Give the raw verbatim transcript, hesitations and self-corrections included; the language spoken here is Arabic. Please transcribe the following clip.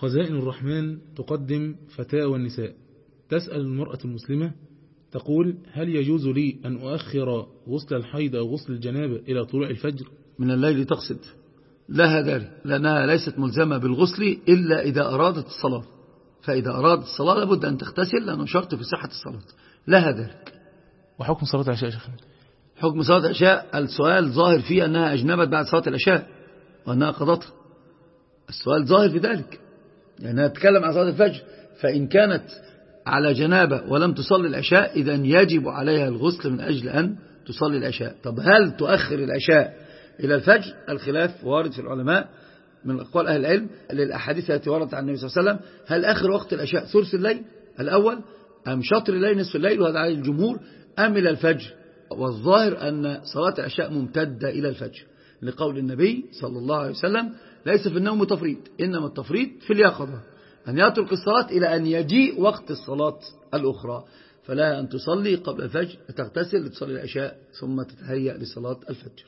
خزائن الرحمن تقدم فتاوى النساء. تسأل المرأة المسلمة تقول: هل يجوز لي أن أؤخر غسل الحيض أو غسل الجنابة إلى طلوع الفجر؟ من الليل تقصد؟ لها ذلك، لأنها ليست ملزمة بالغسل إلا إذا أرادت الصلاة، فإذا أرادت الصلاة لابد أن تغتسل لأنه شرط في صحة الصلاة، لها ذلك. وحكم صلاة العشاء يا شيخنا؟ حكم صلاة العشاء السؤال ظاهر فيه أنها أجنبت بعد صلاة العشاء وأنها قضتها، السؤال ظاهر في ذلك، يعني نتكلم عن صلاة الفجر، فإن كانت على جنابة ولم تصلي العشاء إذن يجب عليها الغسل من أجل أن تصلي العشاء. طب هل تؤخر العشاء إلى الفجر؟ الخلاف وارد في العلماء من أقوال أهل العلم للأحاديث التي وردت عن النبي صلى الله عليه وسلم. هل آخر وقت العشاء ثلث الليل الأول أم شطر الليل نصف الليل، وهذا على الجمهور، أم إلى الفجر؟ والظاهر أن صلاة العشاء ممتدة إلى الفجر لقول النبي صلى الله عليه وسلم: ليس في النوم تفريط، إنما التفريط في اليقظة، أن يترك الصلاة إلى أن يجيء وقت الصلاة الأخرى، فلا أن تصلي قبل الفجر، تغتسل لتصلي العشاء ثم تتهيأ لصلاة الفجر.